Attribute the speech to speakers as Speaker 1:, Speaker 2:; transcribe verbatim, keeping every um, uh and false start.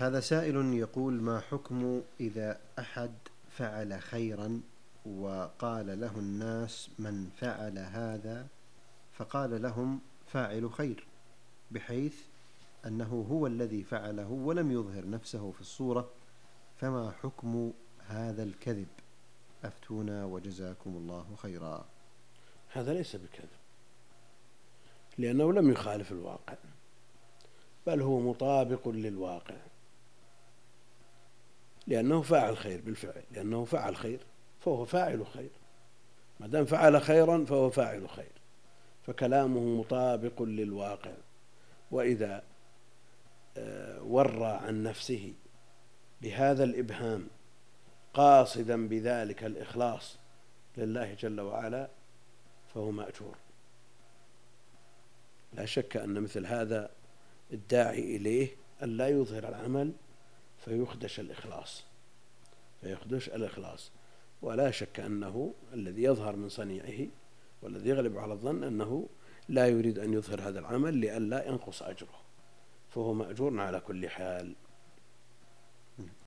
Speaker 1: هذا سائل يقول: ما حكم إذا أحد فعل خيرا وقال له الناس من فعل هذا، فقال لهم فاعل خير، بحيث أنه هو الذي فعله ولم يظهر نفسه في الصورة، فما حكم هذا الكذب؟ أفتونا وجزاكم الله خيرا.
Speaker 2: هذا ليس بكذب، لأنه لم يخالف الواقع، بل هو مطابق للواقع، لأنه فاعل خير بالفعل، لأنه فعل خير فهو فاعل خير، ما دام فعل خيرا فهو فاعل خير، فكلامه مطابق للواقع. وإذا ورى عن نفسه بهذا الإبهام قاصدا بذلك الإخلاص لله جل وعلا فهو مأجور. لا شك أن مثل هذا الداعي إليه أن لا يظهر العمل فيخدش الإخلاص فيخدش الإخلاص ولا شك أنه الذي يظهر من صنيعه والذي يغلب على الظن أنه لا يريد أن يظهر هذا العمل لئلا ينقص أجره، فهو مأجور على كل حال.